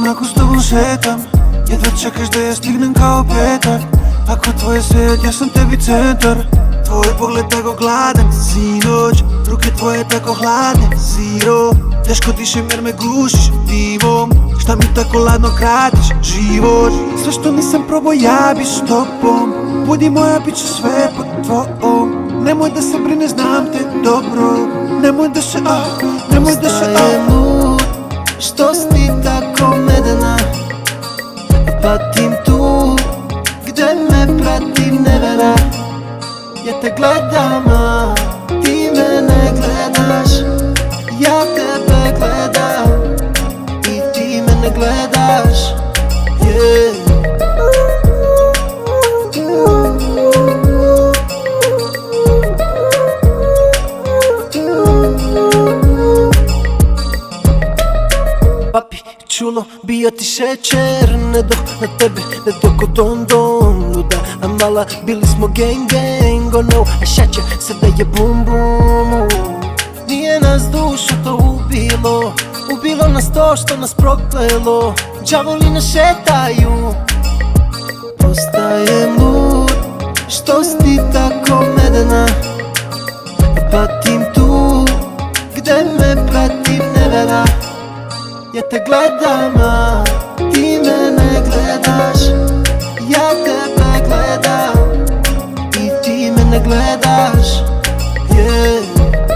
ako s tobom šetam, jedva čekaš da ja stignem kao petak. Ako tvoje svijet, ja sam tebi centar. Tvoj pogled tako gladan, sinoć. Ruke tvoje tako hladne, zero. Teško dišem jer me gušiš dimom. Šta mi tako ladno kratiš život? Sve što nisam probao ja bi s tobom. Budi moja, bit ću sve pod tvojom. Nemoj da se brine, znam te dobro. Nemoj da se, nemoj da se, Postajem lud, što si ti tako medena. Patim tu, gde me prati nevera. Ja te gledam, a ti mene gledaš. Ja tebe gledam i ti mene gledaš, yeah. Papi, čulo, bio ti šećer. Ne dok na tebe, ne dok od Don luda. A mala, bili smo gang, oh no. A šaće, sada je bum bum. Nije nas dušu to ubilo. Ubilo nas to što nas proklelo. Đavoli nas šetaju. Postajem lud, što si ti tako medena. Patim tu, gde me prati nevera. Ja te gledam, a ti mene gledaš. Ja tebe gledam i ti mene gledaš, yeah.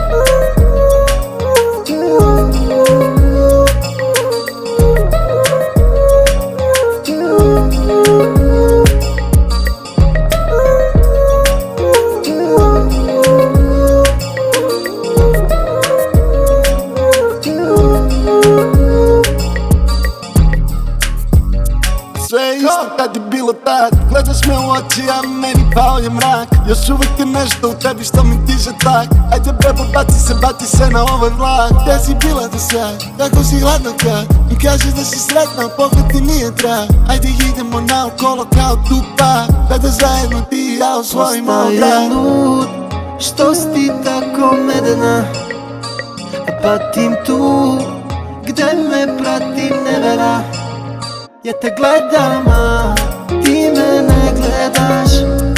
Sve isto kad je bilo tad. Gledaš me u oči, a meni pao je mrak. Još uvijek je nešto u tebi što mi diže tak. Ajde bebo, baci se na ovaj vlak. Gdje si bila do sad, kako si hladna kad mi kažeš da si sretna, pogled ti nije drag. Ajde idemo naokolo kao Tupac, kada zajedno ti i ja osvojimo grad. Postajem lud, što si ti tako medena. Patim tu, gde me prati nevera. Ja te gledam, a ti mene gledaš.